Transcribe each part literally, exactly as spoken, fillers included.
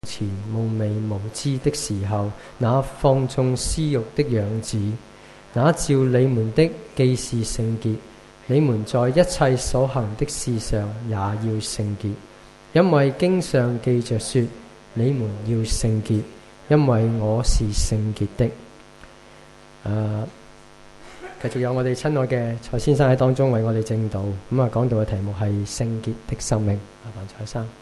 前無微無知的時候，那放縱私慾的樣子。那召你們的既是聖潔，你們在一切所行的事上也要聖潔，因為經上記着說：你們要聖潔，因為我是聖潔的。誒，繼續有我哋親愛嘅蔡先生喺當中為我哋證道。咁啊，講道嘅題目係聖潔的生命。麻煩蔡生。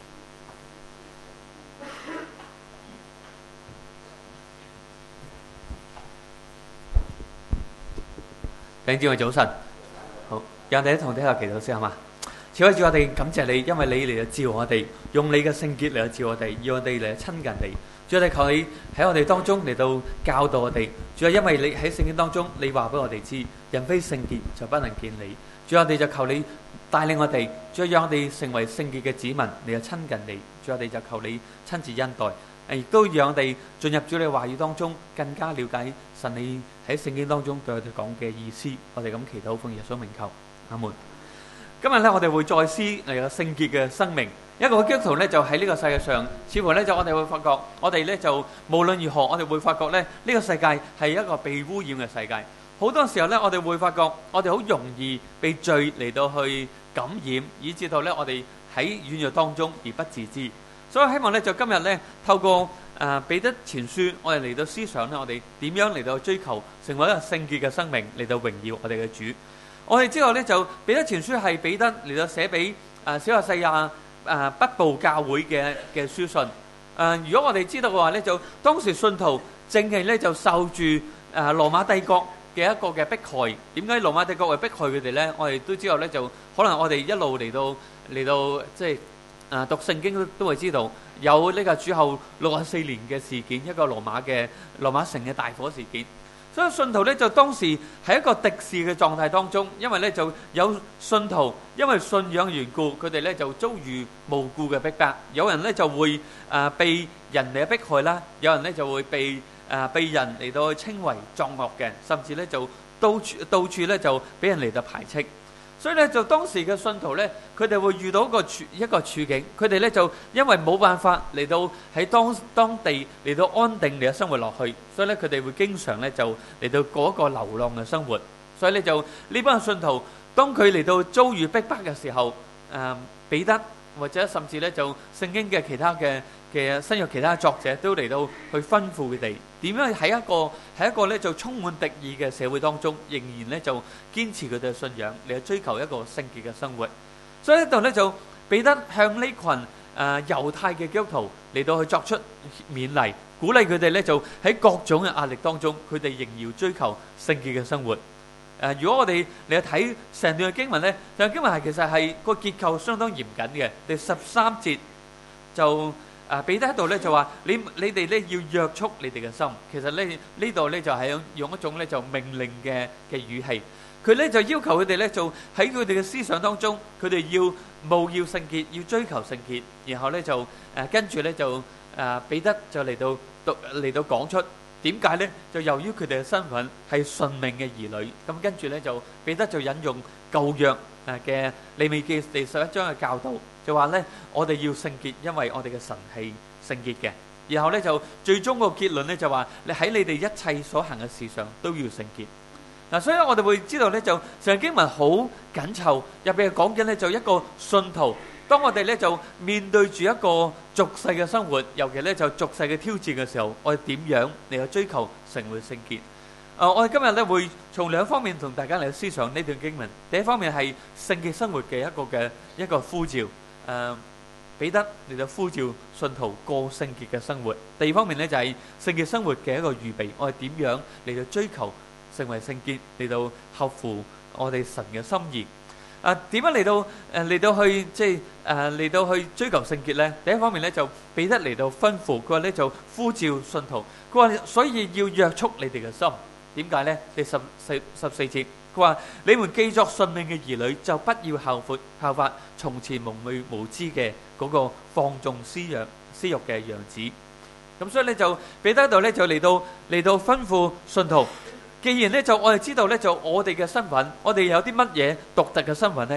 弟兄姊妹早晨，好，讓我哋一同低頭祈禱先好嘛？慈愛主，我哋感謝你，因為你嚟到照我哋，用你嘅聖潔嚟到照我哋，要我哋嚟親近你。主，我哋求你喺我哋當中嚟到教導我哋。主啊，因為你喺聖經當中，你話俾我哋知，人非聖潔就不能見你。主，我哋就求你帶領我哋，主啊，讓我哋成為聖潔嘅子民嚟到親近你。主，我哋就求你親自恩待。亦都讓我哋進入主你話語當中，更加了解神你喺聖經當中對我哋講嘅意思。我哋咁祈禱奉耶穌名求，阿門。今日咧，我哋會再思嚟個聖潔嘅生命。一個基督徒咧，就喺呢個世界上，似乎咧就我哋會發覺，我哋咧就無論如何，我哋會發覺咧呢個世界係一個被污染嘅世界。好多時候咧，我哋會發覺，我哋好容易被罪嚟到去感染，以至到咧我哋喺軟弱當中而不自知。所以我希望咧，就今日咧，透過誒彼得前書，我哋嚟到思想咧，我哋點樣嚟到追求成為一個聖潔嘅生命，嚟到榮耀我哋嘅主。我哋知道咧，就彼得前書係彼得嚟到寫俾誒小亞細亞誒北部教會嘅嘅書信。誒，如果我哋知道嘅話咧，就當時信徒正係咧就受住誒羅馬帝國嘅一個嘅迫害。點解羅馬帝國會迫害佢哋咧？我哋都知道咧，就可能我哋一路嚟到嚟到即係。誒讀聖經都都會知道有呢個主後六十四年嘅事件，一個羅馬嘅羅馬城嘅大火事件。所以信徒咧就當時喺一個敵視嘅狀態當中，因為咧就有信徒因為信仰緣故，佢哋咧就遭遇無故嘅逼迫。有人咧就會誒被人嚟迫害啦，有人咧就會被誒被人嚟到去稱為作惡嘅，甚至咧就到處到處咧就俾人嚟到排斥。所以咧，就當時嘅信徒咧，佢哋會遇到一個處一個處境，佢哋咧就因為冇辦法嚟到喺當當地嚟到安定嚟到生活落去，所以咧佢哋會經常咧就嚟到過一個流浪嘅生活。所以咧就呢班信徒，當佢嚟到遭遇逼迫嘅時候，誒彼得或者甚至咧就聖經嘅其他嘅嘅新約其他作者都嚟到去吩咐佢哋點樣喺一個喺一個咧就充滿敵意嘅社會當中，仍然咧就堅持佢哋嘅信仰嚟去追求一個聖潔嘅生活。所以呢度咧就彼得向呢群誒猶太嘅基督徒嚟到去作出勉勵，鼓勵佢哋咧就喺各種嘅壓力當中，佢哋仍要追求聖潔嘅生活。誒，如果我哋嚟睇成段嘅經文咧，成段經文係其實係個結構相當嚴謹嘅。第十三節就誒彼得喺度咧就話：你你哋咧要約束你哋嘅心。其實咧呢度咧就係用一種咧就命令嘅嘅語氣。佢咧就要求佢哋咧就喺佢哋嘅思想當中，佢哋要務要聖潔，要追求聖潔。然後咧就誒跟住咧就誒彼得就嚟到讀嚟到講出。點解呢？就由於佢哋嘅身份係順命嘅兒女，咁跟住呢就彼得就引用舊約誒嘅利未記第十一章嘅教導，就話呢我哋要聖潔，因為我哋嘅神係聖潔嘅。然後呢就最終個結論呢就話你喺你哋一切所行嘅事上都要聖潔。嗱，所以我哋會知道呢就成經文好緊湊，入邊講緊呢就一個信徒。當我哋咧就面對住一個俗世嘅生活，尤其咧就俗世嘅挑戰嘅時候，我哋點樣嚟去追求成為聖潔？誒、呃，我哋今日咧會從兩方面同大家嚟思想呢段經文。第一方面係聖潔生活嘅一個嘅一個呼召，誒、呃，彼得嚟到呼召信徒過聖潔嘅生活。第二方面咧就係聖潔生活嘅一個預備，我哋點樣嚟到追求成為聖潔，嚟到合乎我哋神嘅心意。啊，點樣嚟到誒嚟到去即係誒嚟到去追求聖潔咧？第一方面咧就彼得嚟到吩咐，佢話咧就呼召信徒，佢話所以要約束你哋嘅心。點解咧？第十四十四節，佢話你們既作順命嘅兒女，就不要效法效法從前蒙昧無知嘅嗰個放縱私欲私欲嘅樣子。咁所以咧就彼得喺度咧就嚟到嚟到吩咐信徒。既然咧就我哋知道咧就我哋嘅身份，我哋有啲乜嘢獨特嘅身份咧？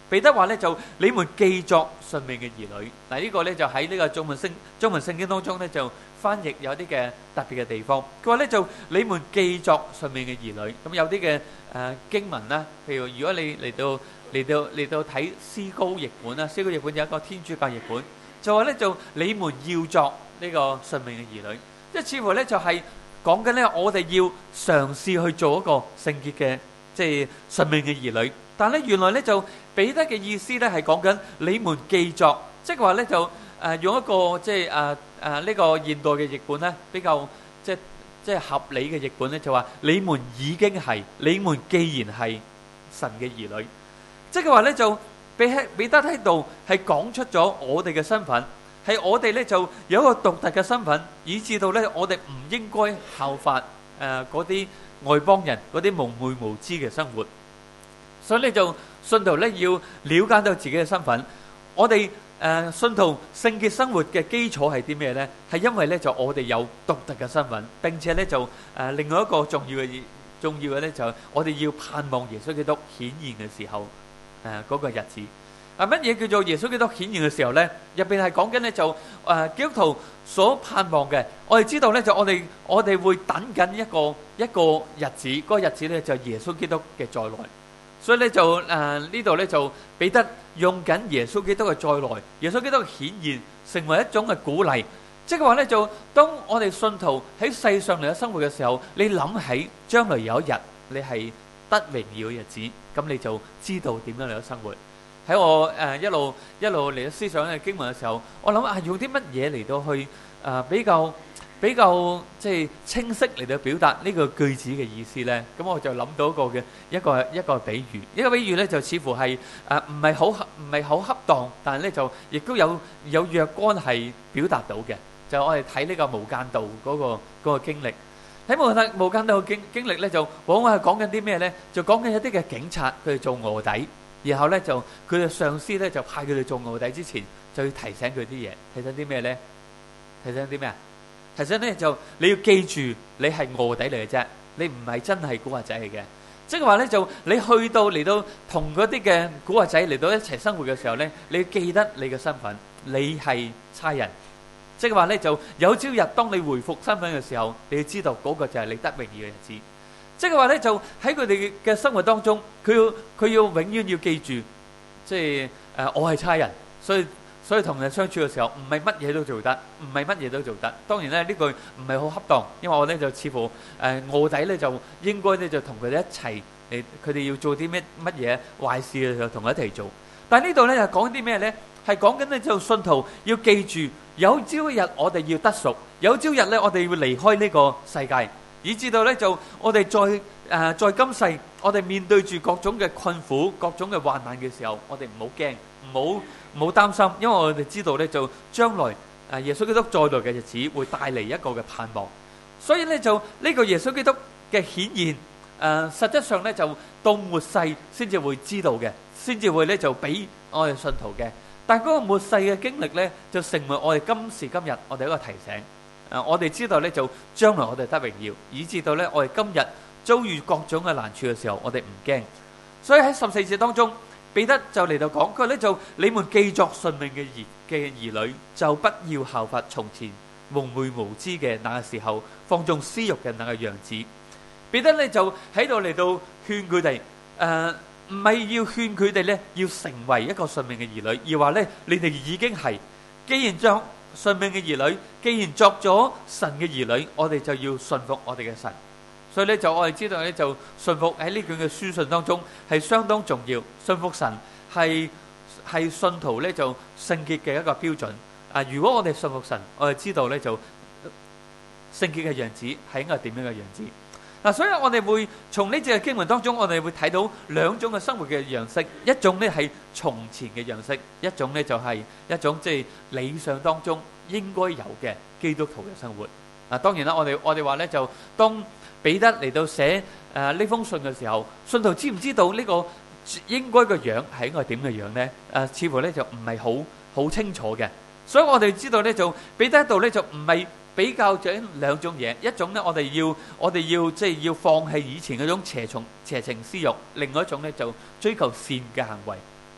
彼得話咧就你們既作順命嘅兒女。嗱，呢個咧就喺呢個中文聖中文聖經當中咧就翻譯有啲嘅特別嘅地方。佢話咧就你們既作順命嘅兒女。咁有啲嘅誒經文啦，譬如如果你嚟到嚟到嚟到睇思高譯本啦，思高譯本有一個天主教譯本，就話咧就你們要作呢個順命嘅兒女，即係似乎咧就係講緊咧我哋要嘗試去做一個聖潔嘅即係順命嘅兒女。但係咧原來咧就彼得嘅意思咧係講緊你們既作，即係話咧就誒用一個即係誒誒呢個現代嘅譯本咧比較即係即係合理嘅譯本咧就話你們已經係，你們既然係神嘅兒女，即係話咧就彼彼得喺度係講出咗我哋嘅身份。係我哋咧就有一個獨特嘅身份，以至到咧我哋唔應該效法誒嗰啲外邦人嗰啲蒙昧無知嘅生活。所以咧就信徒咧要了解到自己嘅身份。我哋誒信徒聖潔生活嘅基礎係啲咩咧？係因為咧就我哋有獨特嘅身份，並且咧就誒另外一個重要嘅重要嘅咧就係我哋要盼望耶穌基督顯現嘅時候誒嗰個日子。啊，乜嘢叫做耶穌基督顯現嘅時候咧？入邊係講緊咧就誒基督徒所盼望嘅。我哋知道咧就我哋我哋會等緊一個一個日子，嗰個日子咧就係耶穌基督嘅再來。所以咧就誒呢度咧就彼得用緊耶穌基督嘅再來，耶穌基督嘅顯現成為一種嘅鼓勵。即係話咧就當我哋信徒喺世上嚟嘅生活嘅時候，你諗起將來有一日你係得榮耀嘅日子，咁你就知道點樣嚟嘅生活。喺我誒一路一路嚟到思想嘅經文嘅時候，我諗啊用啲乜嘢嚟到去誒比較比較即係清晰嚟到表達呢個句子嘅意思咧？咁我就諗到一個嘅一個一個比喻，呢個比喻咧就似乎係誒唔係好唔係好恰當，但係咧就亦都有有若干係表達到嘅。就我哋睇呢個無間道嗰個嗰個經歷，睇無間無間道嘅經經歷咧，就往往係講緊啲咩咧？就講緊一啲嘅警察佢哋做臥底。然後咧就佢哋上司咧就派佢哋做臥底之前，就要提醒佢啲嘢，提醒啲咩咧？提醒啲咩啊？提醒咧就你要記住，你係臥底嚟嘅啫，你唔係真係古惑仔嚟嘅。即係話咧就你去到嚟到同嗰啲嘅古惑仔嚟到一齊生活嘅時候咧，你要記得你嘅身份，你係差人。即係話咧就有朝日當你回復身份嘅時候，你要知道嗰個就係你得榮耀嘅日子。即係話咧，就喺佢哋嘅生活當中，佢要佢要永遠要記住，即係誒我係差人，所以所以同人相處嘅時候，唔係乜嘢都做得，唔係乜嘢都做得。當然咧，呢句唔係好恰當，因為我咧就似乎誒臥底咧就應該咧就同佢哋一齊嚟，佢哋要做啲咩乜嘢壞事嘅時候同佢一齊做。但係呢度咧就講啲咩咧？係講緊咧就信徒要記住，有朝一日我哋要得贖，有朝日咧我哋要離開呢個世界。以至到咧就我哋在誒在今世，我哋面對住各種嘅困苦、各種嘅患難嘅時候，我哋唔好驚，唔好唔好擔心，因為我哋知道咧就將來誒耶穌基督再來嘅日子會帶嚟一個嘅盼望。所以咧就呢個耶穌基督嘅顯現誒，實質上咧就到末世先至會知道嘅，先至會咧就俾我哋信徒嘅。但係嗰個末世嘅經歷咧，就成為我哋今時今日我哋一個提醒。誒，我哋知道咧，就將來我哋得榮耀，以至到咧，我哋今日遭遇各種嘅難處嘅時候，我哋唔驚。所以喺十四節當中，彼得就嚟到講，佢話咧就你們既作順命嘅兒嘅兒女，就不要效法從前蒙昧無知嘅那個時候放縱私欲嘅那個樣子。彼得咧就喺度嚟到勸佢哋，誒唔係要勸佢哋咧要成為一個順命嘅兒女，而話咧你哋已經係，既然將順命嘅兒女，既然作咗神嘅兒女，我哋就要順服我哋嘅神。所以咧就我哋知道咧就順服喺呢卷嘅書信當中係相當重要。順服神係係信徒咧就聖潔嘅一個標準。啊，如果我哋順服神，我哋知道咧就聖潔嘅樣子係應該點樣嘅樣子。嗱，所以我哋會從呢節嘅經文當中，我哋會睇到兩種嘅生活嘅樣式，一種咧係從前嘅樣式，一種咧就係一種即係理想當中應該有嘅基督徒嘅生活。嗱，當然啦，我哋我哋話咧就當彼得嚟到寫誒呢封信嘅時候，信徒知唔知道呢個應該個樣係應該點嘅樣咧？誒，似乎咧就唔係好好清楚嘅。所以我哋知道咧就彼得喺度咧就唔係比較咗兩種嘢，一種咧我哋要我哋要即係要放棄以前嗰種邪從邪情私慾，另外一種咧就追求善嘅行為。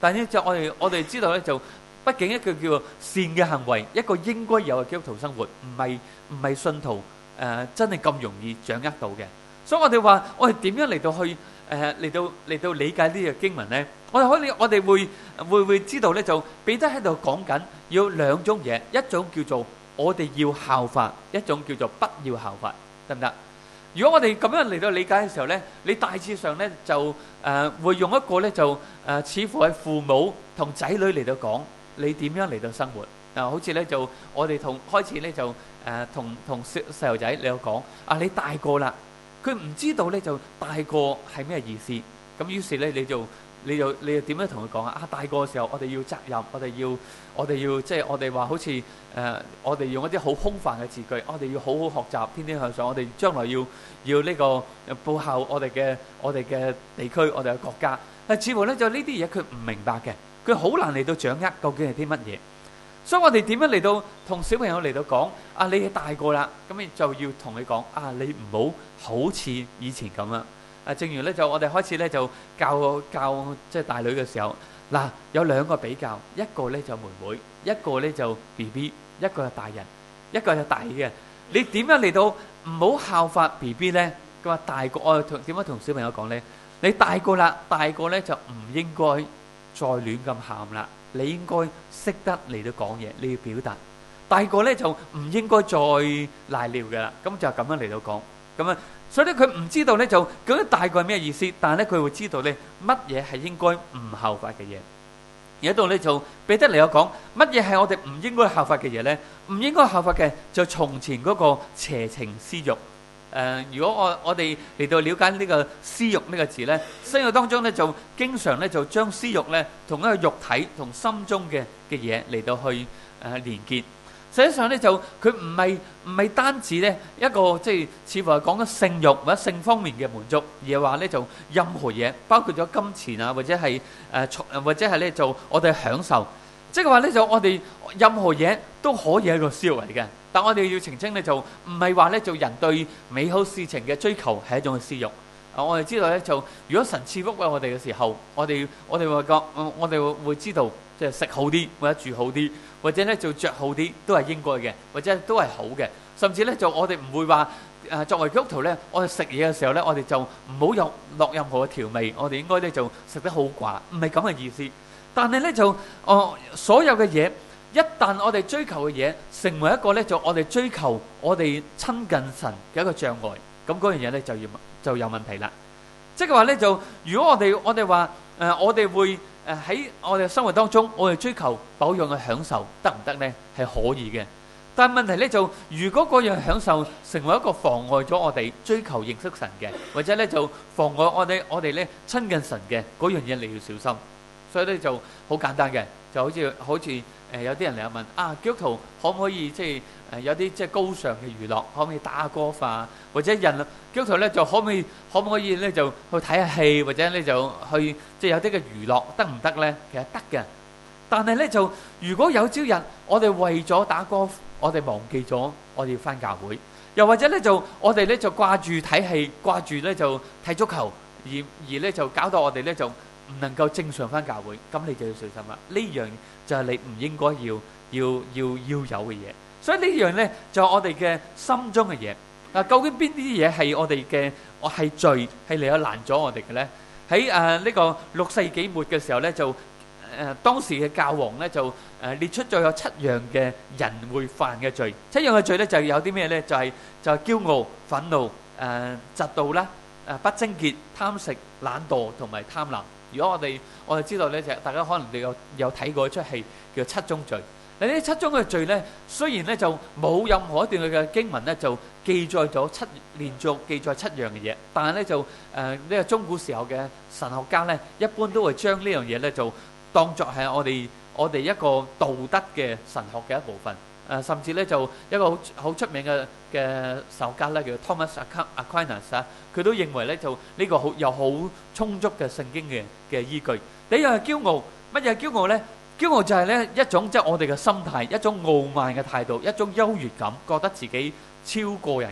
但係咧就我哋我哋知道咧就，畢竟一個叫做善嘅行為，一個應該有嘅基督徒生活，唔係唔係信徒誒、呃、真係咁容易掌握到嘅。所以我哋話我哋點樣嚟到去誒嚟到嚟到理解呢個經文咧？我哋可以我哋會會會知道咧，就彼得喺度講緊要兩種嘢，一種叫做我哋要效法，一種叫做不要效法，得唔得？如果我哋咁樣嚟到理解嘅時候咧，你大致上咧就誒、呃、會用一個咧就誒、呃、似乎係父母同仔女嚟到講你點樣嚟到生活嗱、呃，好似咧就我哋同開始咧就誒同同細細路仔嚟到講啊，你大個啦，佢唔知道咧就大個係咩意思，咁於是咧你就你就你就點樣同佢講啊？啊大個嘅時候，我哋要責任，我哋要我哋要即係我哋話好似誒、呃，我哋用一啲好空泛嘅字句，我哋要好好學習，天天向上，我哋將來要要呢個報效我哋嘅我哋嘅地區，我哋嘅國家。但似乎咧就呢啲嘢佢唔明白嘅，佢好難嚟到掌握究竟係啲乜嘢。所以我哋點樣嚟到同小朋友嚟到講啊？你大個啦，咁你就要同佢講啊！你唔好好似以前咁啊！啊，正如咧就我哋開始咧就教教即係大女嘅時候，嗱有兩個比較，一個咧就妹妹，一個咧就 B B， 一個係大人，一個係大嘅。你點樣嚟到唔好效法 B B 咧？佢話大個，我同點樣同小朋友講咧？你大個啦，大個咧就唔應該再亂咁喊啦，你應該識得嚟到講嘢，你要表達。大個咧就唔應該再賴尿嘅啦，咁就咁樣嚟到講，咁啊。所以咧，佢唔知道咧，就究竟大個係咩意思？但係咧，佢會知道咧，乜嘢係應該唔效法嘅嘢。而喺度咧，就彼得嚟有講，乜嘢係我哋唔應該效法嘅嘢咧？唔應該效法嘅就從前嗰個邪情私慾。誒、呃，如果我我哋嚟到了解呢個私慾呢個字咧，生活當中咧就經常咧就將私慾咧同一個肉體同心中嘅嘅嘢嚟到去誒、呃、連結。實際上咧就佢唔係唔係單止咧一個即係似乎係講緊性慾或者性方面嘅滿足，而係話咧就任何嘢，包括咗金錢啊，或者係誒或者係咧就我哋享受，即係話咧就我哋任何嘢都可以係一個私慾嚟嘅。但我哋要澄清咧就唔係話咧就人對美好事情嘅追求係一種私慾。啊，我哋知道咧就如果神賜福俾我哋嘅時候，我哋我哋會覺我哋會知道即係食好啲或者住好啲。或者咧就着好啲都係應該嘅，或者都係好嘅。甚至咧就我哋唔會話誒作為基督徒咧，我哋食嘢嘅時候咧，我哋就唔好有落任何嘅調味，我哋應該咧就食得好寡，唔係咁嘅意思。但係咧就哦、呃、所有嘅嘢，一旦我哋追求嘅嘢成為一個咧就我哋追求我哋親近神嘅一個障礙，咁嗰樣嘢咧就要就有問題啦。即係話咧就如果我哋我哋話誒我哋會。誒喺我哋生活當中，我哋追求某樣嘅享受得唔得呢？係可以嘅，但係問題呢就，如果嗰樣享受成為一個妨礙咗我哋追求認識神嘅，或者呢就妨礙我哋我哋呢親近神嘅嗰樣嘢，你要小心。所以呢就好簡單嘅，就好似好似誒有啲人嚟問啊，基督徒可唔可以即係誒有啲即係高尚嘅娛樂，可唔可以打下歌化，或者人基督徒咧就可唔可以可唔可以咧就去睇下戲，或者咧就去即係有啲嘅娛樂得唔得咧？其實得嘅，但係咧就如果有朝日我哋為咗打歌，我哋忘記咗我哋要返教會，又或者咧就我哋咧就掛住睇戲，掛住咧就睇足球，而而咧就搞到我哋咧就唔能夠正常返教會，咁你就要小心啦。呢樣就係你唔應該要要要要有嘅嘢，所以呢樣咧就係我哋嘅心中嘅嘢。啊，究竟邊啲嘢係我哋嘅？我係罪係嚟到攔咗我哋嘅咧？喺誒呢個六世紀末嘅時候咧，就誒、呃、當時嘅教皇咧就誒、呃、列出咗有七樣嘅人會犯嘅罪。七樣嘅罪咧就有啲咩咧？就係、是、就係、是、驕傲、憤怒、誒、呃、嫉妒啦、誒、呃、不貞潔、貪食、懶惰同埋貪婪。如果我哋我哋知道咧，就大家可能你有有睇過一出戲叫七宗罪。嗱，呢七宗嘅罪咧，雖然咧就冇任何一段嘅經文咧就記載咗七連續記載七樣嘅嘢，但係咧就誒呢個中古時候嘅神學家咧，一般都會將呢樣嘢咧就當作係我哋我哋一個道德嘅神學嘅一部分。誒，甚至咧就一個好好出名嘅嘅神學家咧，叫 Thomas Aquinas 啊，佢都認為咧就呢個好有好充足嘅聖經嘅嘅依據。第一樣係驕傲，乜嘢係驕傲咧？驕傲就係咧一種即係我哋嘅心態，一種傲慢嘅態度，一種優越感，覺得自己超過人嘅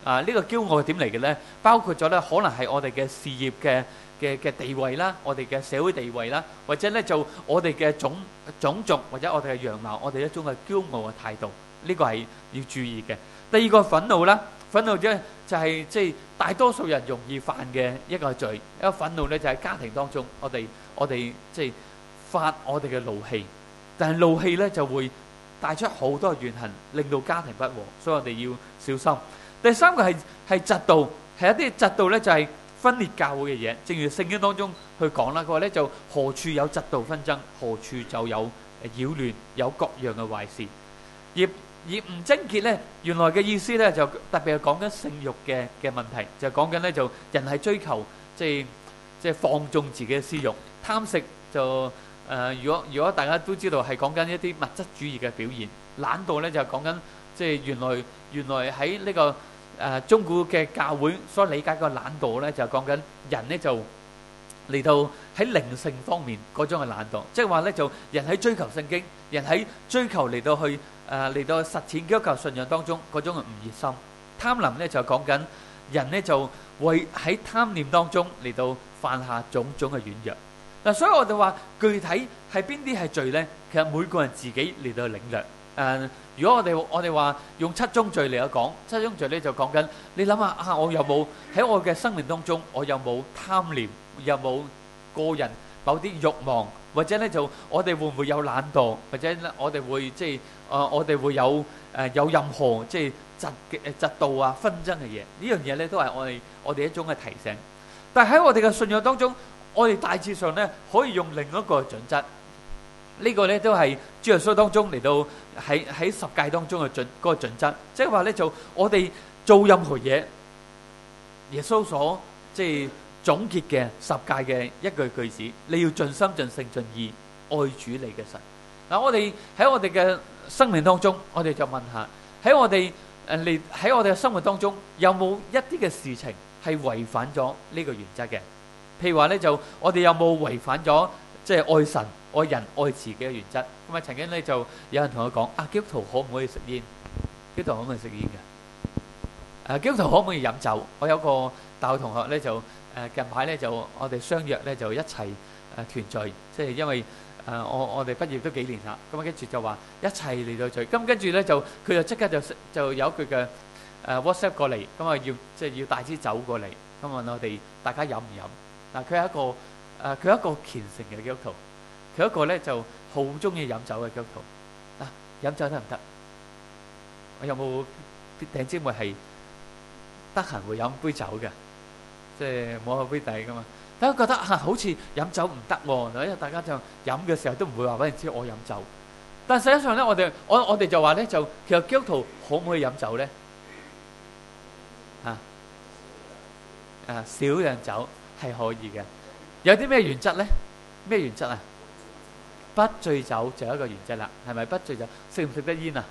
啊，呢、這個驕傲係點嚟嘅呢？包括咗咧，可能係我哋嘅事業嘅嘅嘅地位啦，我哋嘅社會地位啦，或者咧就我哋嘅種種族或者我哋嘅樣貌，我哋一種嘅驕傲嘅態度，呢、這個係要注意嘅。第二個憤怒啦，憤怒咧就係即係大多數人容易犯嘅一個罪。一個憤怒咧就喺家庭當中，我哋我哋即係發我哋嘅怒氣，但係怒氣咧就會帶出好多怨恨，令到家庭不和，所以我哋要小心。第三個係係嫉妒，係一啲嫉妒咧就係分裂教會嘅嘢。正如聖經當中去講啦，佢話咧就何處有嫉妒紛爭，何處就有擾亂，有各樣嘅壞事。而而唔貞潔咧，原來嘅意思咧就特別係講緊性慾嘅嘅問題，就講緊咧就人係追求即係即係放縱自己嘅私慾，貪食就誒、呃。如果如果大家都知道係講緊一啲物質主義嘅表現，懶惰咧就係講緊即係原來原來喺呢、這個。誒、呃、中古嘅教會所理解個懶惰咧，就係講緊人咧就嚟到喺靈性方面嗰種嘅懶惰，即係話咧就人喺追求聖經，人喺追求嚟到去誒嚟、呃、到實踐基督教信仰當中嗰種嘅唔熱心。貪婪咧就講緊人咧就會喺貪念當中嚟到犯下種種嘅軟弱。嗱、呃，所以我哋話具體係邊啲係罪咧？其實每個人自己嚟到領略誒。呃如果我哋我哋話用七宗罪嚟講，七宗罪咧就講緊你諗下啊，我有冇喺我嘅生命當中，我有冇貪念，有冇個人某啲慾望，或者咧就我哋會唔會有懶惰，或者我哋會即係誒我哋會有誒、呃、有任何即係嫉嘅誒嫉妒啊紛爭嘅嘢，呢樣嘢咧都係我哋我哋一種嘅提醒。但係喺我哋嘅信仰當中，我哋大致上咧可以用另一個準則。呢個咧都係主耶穌當中嚟到喺喺十誡當中嘅準嗰個準則，即係話咧就我哋做任何嘢，耶穌所即係總結嘅十誡嘅一句句子，你要盡心盡性盡意愛主你嘅神。嗱，我哋喺我哋嘅生命當中，我哋就問下喺我哋誒嚟喺我哋嘅生活當中，有冇一啲嘅事情係違反咗呢個原則嘅？譬如話咧，就我哋有冇違反咗即係愛神、愛人、愛自己嘅原則？咁啊，曾經咧就有人同我講：啊，基督徒可唔可以食煙？基督徒可唔可以食煙嘅？誒，基督徒可唔可以飲酒？我有個大學同學咧就誒近排咧就我哋相約咧就一齊誒團聚，即係因為誒我我哋畢業都幾年啦，咁啊跟住就話一齊嚟到聚，咁跟住咧就佢就即刻就就有一句嘅誒 WhatsApp 過嚟，咁啊要即係要帶支酒過嚟，咁問我哋大家飲唔飲？嗱，佢係一個誒佢係一個虔誠嘅基督徒，佢一個咧就好中意飲酒嘅基督徒。嗱，飲酒得唔得？我有冇啲弟兄姊妹係得閒會飲杯酒嘅？即係摸下杯底噶嘛？大家覺得嚇好似飲酒唔得喎，因為大家就飲嘅時候都唔會話俾人知我飲酒。但實際上咧，我哋我我哋就話咧，就其實基督徒可唔可以飲酒咧？嚇誒少量酒係可以嘅。有啲咩原則咧？咩原則啊？不醉酒就有一個原則啦，係咪？不醉酒食唔食得煙啊？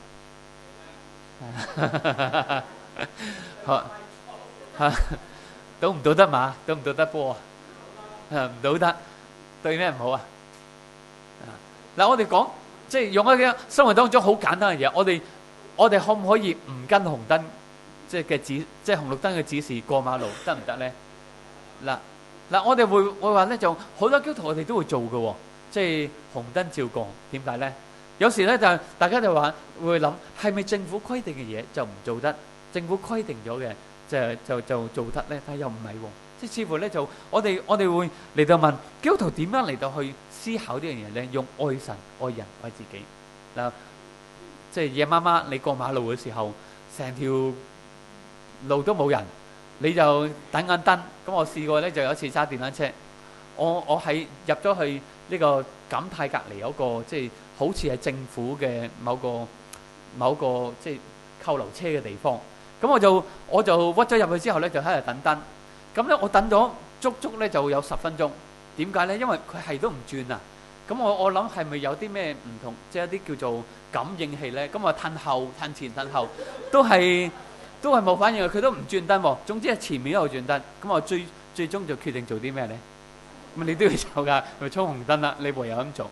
好嚇，賭唔賭得馬？賭唔賭得波啊？唔賭得，對咩唔好啊？嗱，我哋講即係用一啲生活當中好簡單嘅嘢，我哋我哋可唔可以唔跟紅燈即係嘅指，即係紅綠燈嘅指示過馬路得唔得咧？嗱嗱，我哋會會話咧，就好多基督徒我哋都會做嘅喎，即係紅燈照過。點解咧？有時咧就大家就話會諗係咪政府規定嘅嘢就唔做得？政府規定咗嘅就就就做得咧？但係又唔係喎。即係似乎咧就我哋我哋會嚟到問基督徒點樣嚟到去思考呢樣嘢咧？用愛神、愛人、愛自己嗱，即係夜媽媽你過馬路嘅時候，成條路都冇人，你就等緊燈。咁我試過咧，就有一次揸電單車，我我喺入咗去呢個錦泰隔離有個即係好似係政府嘅某個某個即係扣留車嘅地方。咁我就我就屈咗入去之後咧，就喺度等燈。咁咧，我等咗足足咧就有十分鐘。點解咧？因為佢係都唔轉啊。咁我我諗係咪有啲咩唔同？即係一啲叫做感應器咧。咁我褪後、褪前、褪後，都係都係冇反應嘅。佢都唔轉燈喎。總之係前面一路轉燈。咁我最最終就決定做啲咩咧？咁你都要走㗎，咪衝紅燈啦。你唯有咁做。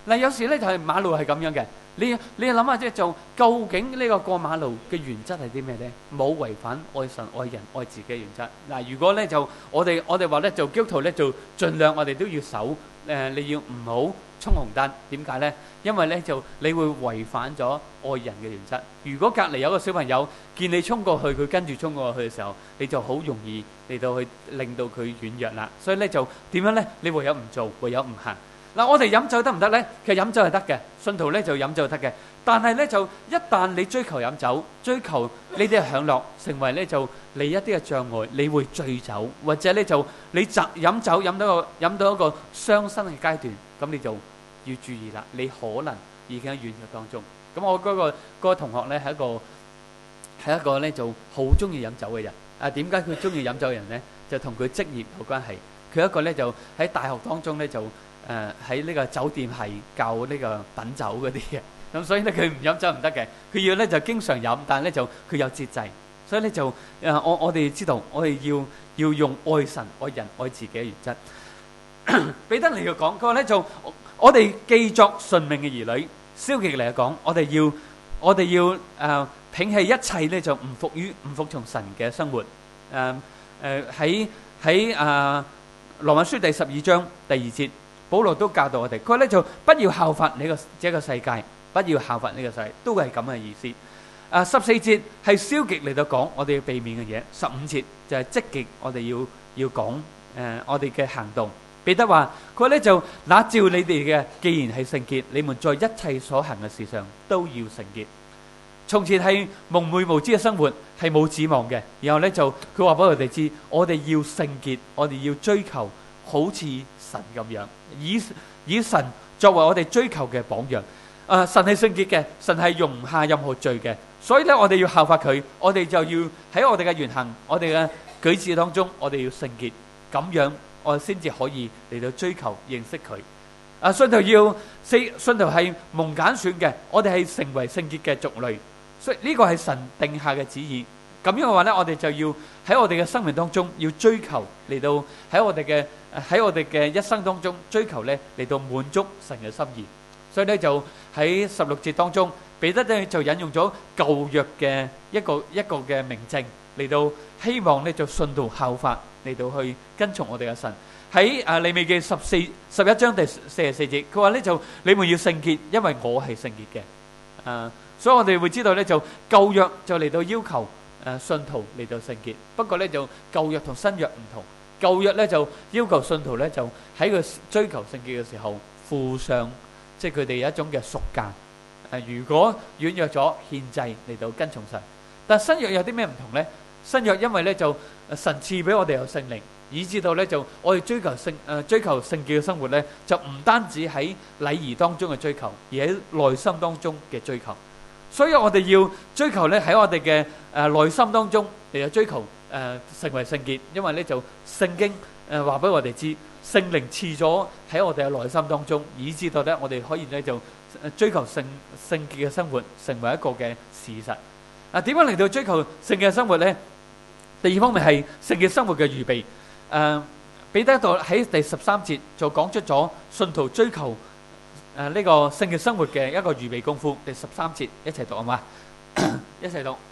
嗱，有時咧就係馬路係咁樣嘅，你你諗下即係就究竟呢個過馬路嘅原則係啲咩咧？冇違反愛神、愛人、愛自己嘅原則。嗱，如果咧就我哋我哋話咧做基督徒咧就盡量我哋都要守誒，你要唔好衝紅燈。點解咧？因為咧就你會違反咗愛人嘅原則。如果隔離有個小朋友見你衝過去，佢跟住衝過去嘅時候，你就好容易嚟到去令到佢軟弱啦。所以咧就點樣咧？你唯有唔做，唯有唔行。嗱，我哋飲酒得唔得咧？其實飲酒係得嘅，信徒咧就飲酒係得嘅。但係咧就一旦你追求飲酒，追求呢啲嘅享樂，成為咧就你一啲嘅障礙，你會醉酒，或者咧就你飲飲酒飲到個飲到一個傷身嘅階段，咁你就要注意啦。你可能已經喺軟弱當中。咁我嗰個嗰個同學咧係一個係一個咧就好中意飲酒嘅人。啊，點解佢中意飲酒嘅人咧？就同佢職業有關係。佢一個咧就喺大學當中咧就。誒喺呢個酒店係教呢個品酒嗰啲嘅，咁所以咧佢唔飲酒唔得嘅，佢要咧就經常飲，但係咧就佢有節制，所以咧就誒我我哋知道，我哋要要用愛神、愛人、愛自己嘅原則。彼得嚟到講，佢話咧就我哋既作順命嘅兒女，消極嚟講，我哋要我哋要誒摒棄一切咧就唔服於唔服從神嘅生活。誒誒喺喺誒羅馬書第十二章第二節。保羅都教導我哋，佢咧就不要效法呢個這個世界，不要效法呢個世界，都係咁嘅意思。啊，十四節係消極嚟到講我哋要避免嘅嘢，十五節就係積極，我哋要要講誒我哋嘅行動。彼得話佢咧就那照你哋嘅，既然係聖潔，你們在一切所行嘅事上都要聖潔。從前係蒙昧無知嘅生活，係冇指望嘅，然後咧就佢話俾我哋知，我哋要聖潔，我哋要追求好似神咁樣，以以神作為我哋追求嘅榜樣。誒，神係聖潔嘅，神係容唔下任何罪嘅，所以咧我哋要效法佢，我哋就要喺我哋嘅言行、我哋嘅舉止當中，我哋要聖潔，咁樣我哋先至可以嚟到追求認識佢。啊，信徒要四信徒係蒙揀選嘅，我哋係成為聖潔嘅族類，所以呢個係神定下嘅旨意。咁樣嘅話咧，我哋就要喺我哋嘅生命當中要追求嚟到喺我哋嘅喺我哋嘅一生當中追求咧嚟到滿足神嘅心意。所以咧就喺十六節當中，彼得咧就引用咗舊約嘅一個一個嘅明證嚟到希望咧就信徒效法嚟到去跟從我哋嘅神。喺啊利未記十四十一章第四十四節，佢話咧就你們要聖潔，因為我係聖潔嘅。啊，所以我哋會知道咧就舊約就嚟到要求。誒信徒嚟到聖潔，不過咧就舊約同新約唔同。舊約咧就要求信徒咧就喺佢追求聖潔嘅時候付上，即係佢哋有一種嘅贖價。誒如果軟弱咗，獻祭嚟到跟從神。但新約有啲咩唔同咧？新約因為咧就神賜俾我哋有聖靈，以至到咧就我哋追求聖誒追求聖潔嘅生活咧，就唔單止喺禮儀當中嘅追求，而喺內心當中嘅追求。所以我哋要追求咧喺我哋嘅誒內心當中嚟到追求誒成為聖潔，因為咧就聖經誒話俾我哋知，聖靈賜咗喺我哋嘅內心當中，以至到咧我哋可以咧就追求聖聖潔嘅生活，成為一個嘅事實。啊，點樣嚟到追求聖潔嘅生活咧？第二方面係聖潔生活嘅預備。誒彼得度喺第十三節就講出咗信徒追求。誒呢個聖潔生活嘅一個預備功夫，第十三節一齊讀好嘛？一齊讀。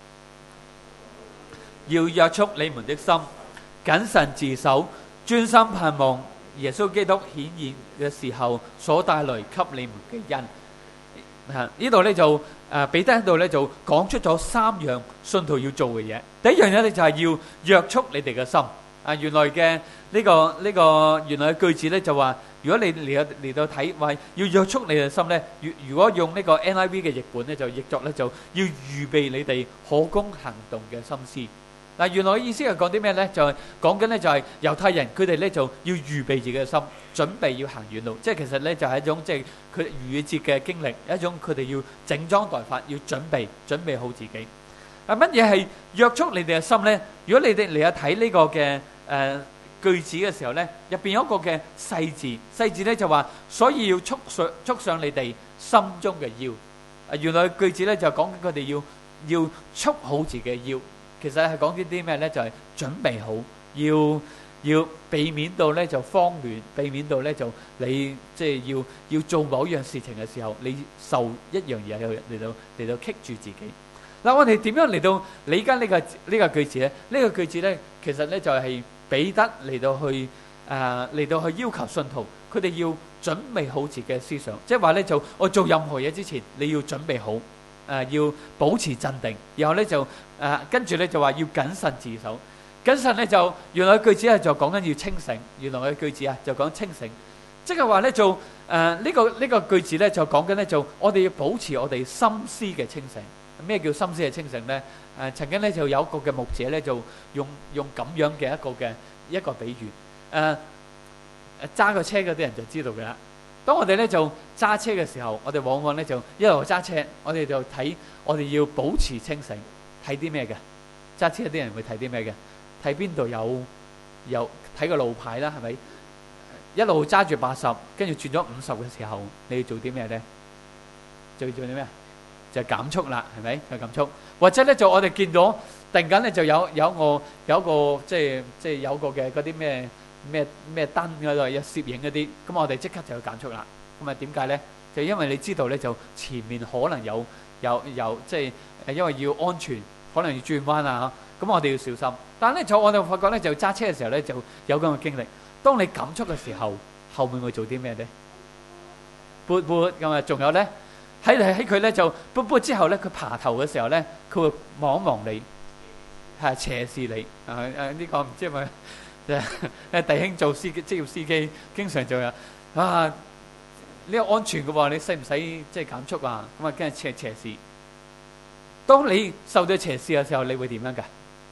要約束你們的心，謹慎自守，專心盼望耶穌基督顯現嘅時候所帶來給你們嘅恩。嚇，呢度咧就誒彼得喺度咧就講出咗三樣信徒要做嘅嘢。第一樣嘢咧就係要約束你哋嘅心。啊，原來嘅呢個呢個原來嘅句子咧就話。如果你嚟到嚟到睇話要約束你嘅心咧，如如果用呢個 N I V 嘅譯本咧，就譯作咧就要預備你哋可供行動嘅心思。嗱，原來嘅意思係講啲咩咧？就係講緊咧就係猶太人佢哋咧就要預備自己嘅心，準備要行遠路。即係其實咧就係一種即係佢逾越節嘅經歷，一種佢哋要整裝待發，要準備準備好自己。啊，乜嘢係約束你哋嘅心咧？如果你哋嚟到睇呢個嘅誒句子嘅時候咧，入邊有一個嘅細字，細字咧就話，所以要束上束上你哋心中嘅腰。啊，原來句子咧就講緊佢哋要要束好自己嘅腰。其實係講啲啲咩咧？就係準備好，要要避免到咧就慌亂，避免到咧就你即係要要做某樣事情嘅時候，你受一樣嘢去嚟到嚟到棘住自己。嗱，我哋點樣嚟到理解呢個呢個句子咧？呢個句子咧，其實咧就係彼得嚟到去誒嚟到去要求信徒，佢哋要準備好自己嘅思想，即係話咧就我做任何嘢之前，你要準備好。誒、呃、要保持鎮定，然後咧就誒、呃、跟住咧就話要謹慎自守。謹慎咧就原來句子係就講緊要清醒，原來嘅句子啊就講清醒，即係話咧就誒呢、呃這個呢、這個句子咧就講緊咧就我哋要保持我哋心思嘅清醒。咩叫心思嘅清醒咧？誒、呃、曾經咧就有一個嘅牧者咧就用用咁樣嘅一個嘅一個比喻，誒誒揸個車嗰啲人就知道嘅啦。當我哋咧就揸車嘅時候，我哋往往咧就一路揸車，我哋就睇，我哋要保持清醒，睇啲咩嘅？揸車啲人會睇啲咩嘅？睇邊度有有睇個路牌啦，係咪？一路揸住八十，跟住轉咗五十嘅時候，你要做啲咩咧？就要做啲咩？就減速啦，係咪？就減速，或者咧就我哋見到突然間咧就有有個有一個即係即係有個嘅嗰啲咩？咩咩燈嗰度有攝影嗰啲，咁我哋即刻就要減速啦。咁啊點解咧？就因為你知道咧，就前面可能有有有即係誒，因為要安全，可能要轉彎啊。咁我哋要小心。但係咧就我哋發覺咧，就揸車嘅時候咧就有咁嘅經歷。當你減速嘅時候，後面會做啲咩咧？撥撥咁啊！仲有咧喺喺佢咧就撥撥之後咧，佢爬頭嘅時候咧，佢會望一望你，係斜視你啊誒呢個唔知係咪？誒弟兄做司機，職業司機經常做啊！啊，呢個安全嘅喎，你使唔使即係減速啊？咁啊，跟住斜斜視。當你受到斜視嘅時候，你會點樣㗎？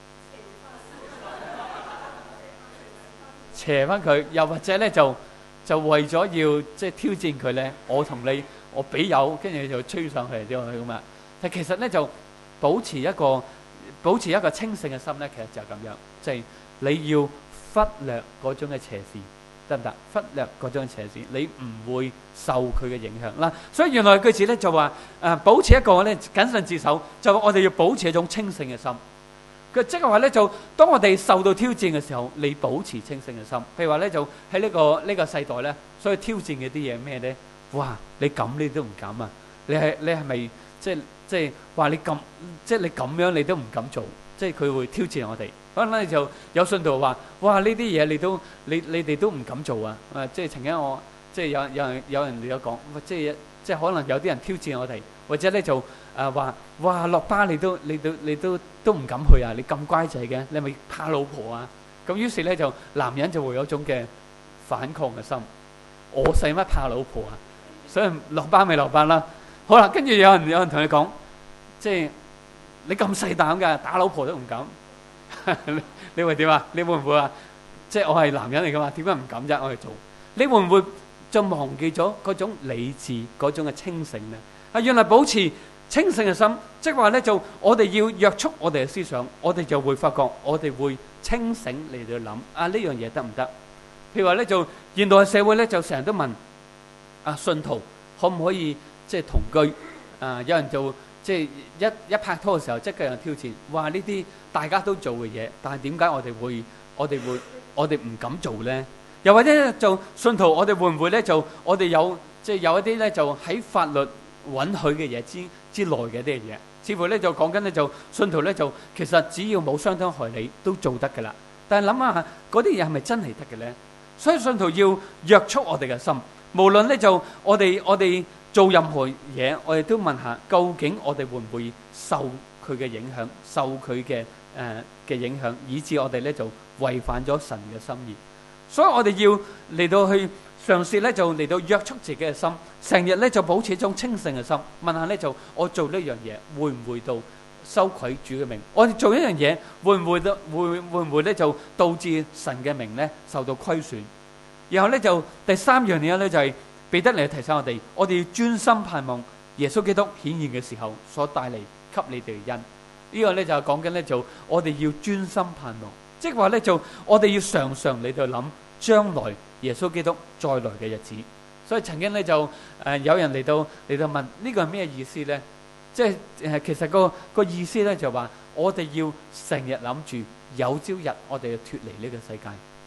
斜翻佢，又或者咧就就為咗要即係挑戰佢咧，我同你我比油，跟住就吹上去啲咁啊！但其實咧就保持一個保持一個清醒嘅心咧，其實就係咁樣，即係你要。忽略嗰種嘅斜視得唔得？忽略嗰種斜視，你唔會受佢嘅影響啦。所以原來句子咧就話誒，保持一個咧謹慎自守，就我哋要保持一種清醒嘅心。佢即係話咧，就當我哋受到挑戰嘅時候，你保持清醒嘅心。譬如話咧，就喺呢個呢個世代咧，所以挑戰嘅啲嘢咩咧？哇！你咁你都唔敢啊？你係你係咪即係即係話你咁即係你咁樣你都唔敢做？即係佢會挑戰我哋。可能咧就有信徒話：哇！呢啲嘢你都你你哋都唔敢做啊！啊，即係曾經我即係有有人有人有講，即係即係可能有啲人挑戰我哋，或者咧就誒話：哇！落巴你都你都你都都唔敢去啊！你咁乖仔嘅，你係咪怕老婆啊？咁於是咧就男人就會有一種嘅反抗嘅心。我使乜怕老婆啊？所以落巴咪落巴啦。好啦，跟住有人有人同你講，即係你咁細膽㗎，打老婆都唔敢。你你會點啊？你會唔會啊？即係我係男人嚟噶嘛？點解唔敢啫？我去做，你會唔會就忘記咗嗰種理智、嗰種嘅清醒呢？啊，原來保持清醒嘅心，即係話咧，就我哋要約束我哋嘅思想，我哋就會發覺，我哋會清醒嚟到諗啊呢樣嘢得唔得？譬如話咧，就現代社會咧，就成日都問啊信徒可唔可以即係同居？啊，有人就即係一一拍拖嘅時候，即刻有人挑戰，話呢啲大家都做嘅嘢，但係點解我哋會我哋會我哋唔敢做咧？又或者就信徒，我哋會唔會咧就我哋有即係有一啲咧就喺法律允許嘅嘢之之內嘅啲嘢，似乎咧就講緊咧就信徒咧就其實只要冇傷天害理都做得㗎啦。但係諗下嗰啲嘢係咪真係得嘅咧？所以信徒要約束我哋嘅心，無論咧就我哋我哋做任何嘢，我哋都問下究竟我哋會唔會受佢嘅影響，受佢嘅誒嘅影響，以致我哋咧就違反咗神嘅心意。所以我哋要嚟到去嘗試咧，就嚟到約束自己嘅心，成日咧就保持一種清醒嘅心。問下咧就我做呢樣嘢會唔會到羞愧主嘅名？我哋做一樣嘢會唔會到會會唔會咧就導致神嘅名咧受到虧損？然後咧就第三樣嘢咧就係彼得嚟提醒我哋，我哋要專心盼望耶穌基督顯現嘅時候所帶嚟給你哋嘅恩。呢個咧就係講緊咧就我哋要專心盼望，即係話咧就我哋要常常嚟到諗將來耶穌基督再來嘅日子。所以曾經咧就誒有人嚟到嚟到問呢個係咩意思咧？即係誒其實個個意思咧就話我哋要成日諗住有朝日我哋要脫離呢個世界，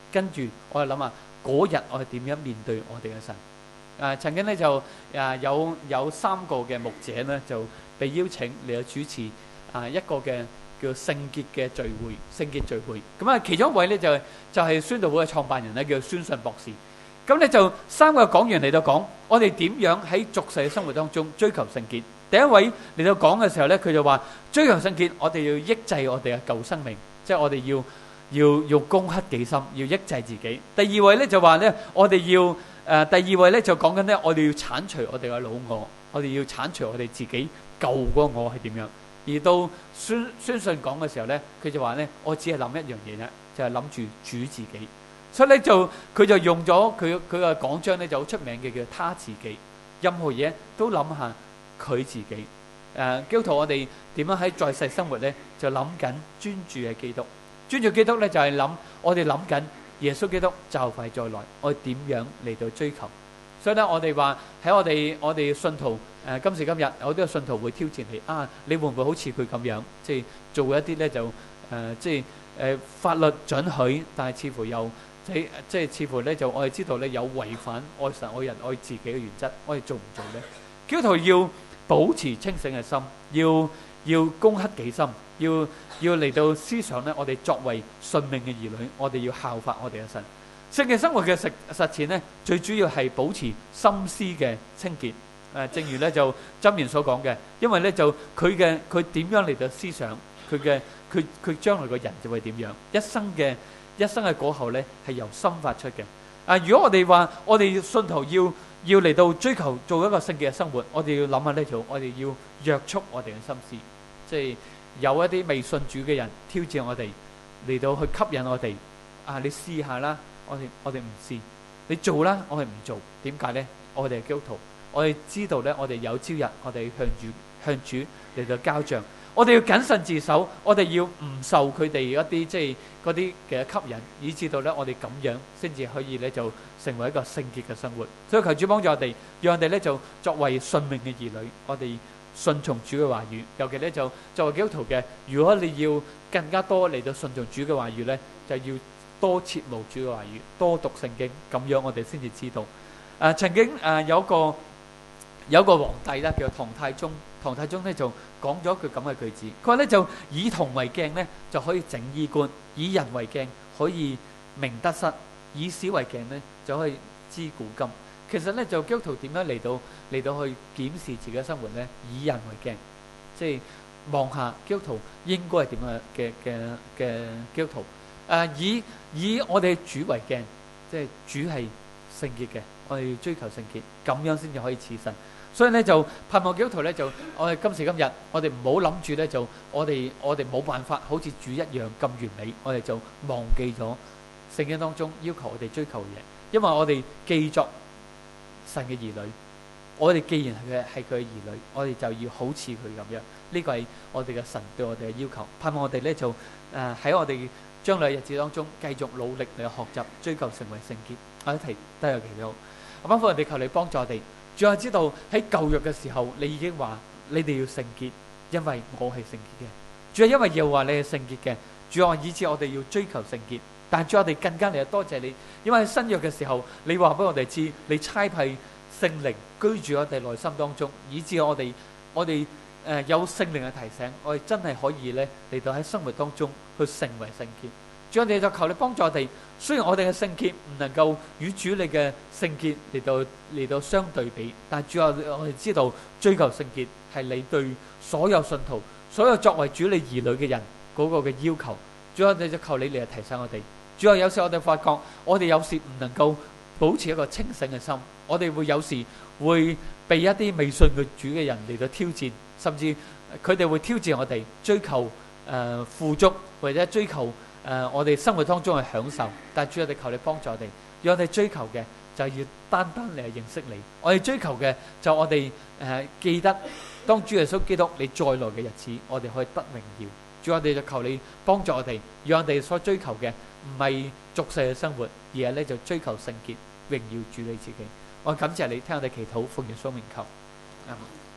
跟住我哋諗下嗰日我哋點樣面對我哋嘅神。誒曾經咧就誒有有三個嘅牧者咧就被邀請嚟去主持誒一個嘅叫聖潔嘅聚會，聖潔聚會。咁啊，其中一位咧就就係宣道會嘅創辦人咧，叫孫信博士。咁咧就三個講員嚟到講，我哋點樣喺俗世嘅生活當中追求聖潔。第一位嚟到講嘅時候咧，佢就話追求聖潔，我哋要抑制我哋嘅舊生命，即係我哋要要要攻克己心，要抑制自己。第二位咧就話咧，我哋要誒第二位咧就講緊咧，我哋要剷除我哋嘅老我，我哋要剷除我哋自己舊嗰個我係點樣。而到孫孫信講嘅時候咧，佢就話咧，我只係諗一樣嘢啫，就係諗住主自己。所以咧就佢就用咗佢佢嘅講章咧就好出名嘅叫他自己，任何嘢都諗下佢自己。誒基督徒我哋點樣喺在世生活咧，就諗緊專注嘅基督，專注基督咧就係諗我哋諗緊耶穌基督就快再來，我哋點樣嚟到追求。所以咧我哋話喺我哋我哋信徒誒今時今日有啲信徒會挑戰你啊，你會唔會好似佢咁樣，即係做一啲咧就誒即係誒法律准許，但係似乎又即即係似乎咧就我哋知道咧有違反愛神愛人愛自己嘅原則，我哋做唔做咧？基督徒要保持清醒嘅心，要要攻克己心，要要嚟到思想咧，我哋作為信命嘅兒女，我哋要效法我哋嘅神。聖潔生活嘅實實踐咧，最主要係保持心思嘅清潔。誒，正如咧就箴言所講嘅，因為咧就佢嘅佢點樣嚟到思想，佢嘅佢佢將來個人就會點樣，一生嘅一生嘅果後咧係由心發出嘅。啊，如果我哋話我哋信徒要要嚟到追求做一個聖潔嘅生活，我哋要諗下呢條，我哋要約束我哋嘅心思，即係有一啲未信主嘅人挑戰我哋嚟到去吸引我哋。啊，你試下啦，我哋我哋唔試，你做啦，我哋唔做。點解咧？我哋係基督徒。我哋知道咧，我哋有朝日，我哋向主向主嚟到交賬。我哋要謹慎自守，我哋要唔受佢哋一啲即係嗰啲嘅吸引，以至到咧我哋咁樣先至可以咧就成為一個聖潔嘅生活。所以求主幫助我哋，讓我哋咧就作為信命嘅兒女，我哋順從主嘅話語。尤其咧就作為基督徒嘅，如果你要更加多嚟到順從主嘅話語咧，就要多切慕主嘅話語，多讀聖經，咁樣我哋先至知道。誒曾經誒有一個。有個皇帝咧，叫唐太宗。唐太宗咧就講咗一句咁嘅句子，佢話咧就以銅為鏡咧就可以整衣冠，以人為鏡可以明得失，以史為鏡咧就可以知古今。其實咧就基督徒點樣嚟到嚟到去檢視自己嘅生活咧？以人為鏡，即係望下基督徒應該係點樣嘅嘅嘅基督徒。誒以以我哋主為鏡，即係主係聖潔嘅，我哋要追求聖潔，咁樣先至可以似神。所以咧就盼望基督徒咧就我哋今時今日，我哋唔好諗住咧就我哋我哋冇辦法好似主一樣咁完美，我哋就忘記咗聖經當中要求我哋追求嘅嘢。因為我哋既作神嘅兒女，我哋既然係佢係佢嘅兒女，我哋就要好似佢咁樣。呢個係我哋嘅神對我哋嘅要求。盼望我哋咧就誒喺我哋將來日子當中繼續努力嚟學習追求成為聖潔。我一提都有祈禱，阿爸父，我哋求你幫助我哋。主要知道喺舊約嘅時候，你已經話你哋要聖潔，因為我係聖潔嘅。主要因為又話你係聖潔嘅，主要以致我哋要追求聖潔。但係主要我哋更加嚟多謝你，因為喺新約嘅時候，你話俾我哋知，你差派聖靈居住我哋內心當中，以致我哋我哋誒有聖靈嘅提醒，我哋真係可以咧嚟到喺生活當中去成為聖潔。主，我哋就求你幫助我哋。雖然我哋嘅聖潔唔能夠與主你嘅聖潔嚟到嚟到相對比，但係主啊，我哋知道追求聖潔係你對所有信徒、所有作為主你兒女嘅人嗰個嘅要求。主啊，我哋就求你嚟提醒我哋。主啊，有時我哋發覺我哋有時唔能夠保持一個清醒嘅心，我哋會有時會被一啲未信嘅主嘅人嚟到挑戰，甚至佢哋會挑戰我哋追求誒、呃、富足或者追求。誒、呃，我哋生活當中係享受，但係主，我哋求你幫助我哋，讓我哋追求嘅就係要單單嚟認識你。我哋追求嘅就我哋誒、呃、記得當主耶穌基督你再來嘅日子，我哋可以得榮耀。主，我哋就求你幫助我哋，讓我哋所追求嘅唔係俗世嘅生活，而係咧就追求聖潔，榮耀主你自己。我感謝你聽我哋祈禱，奉耶穌名求。阿們。